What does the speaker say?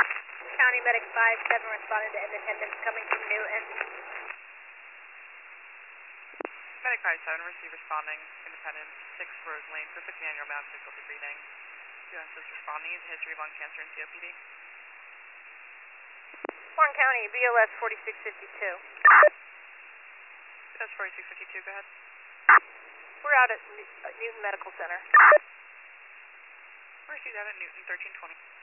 County Medic 5-7 responding to Independence coming from Newton. Medic 5-7, receive responding, Independence, 6 Rose Lane, for 50 annual bound difficulty breathing. U.S. is responding, is a history of lung cancer and COPD. Warren County, BLS 4652. BLS 4652, go ahead. We're out at Newton Medical Center. Receive that at Newton 1320.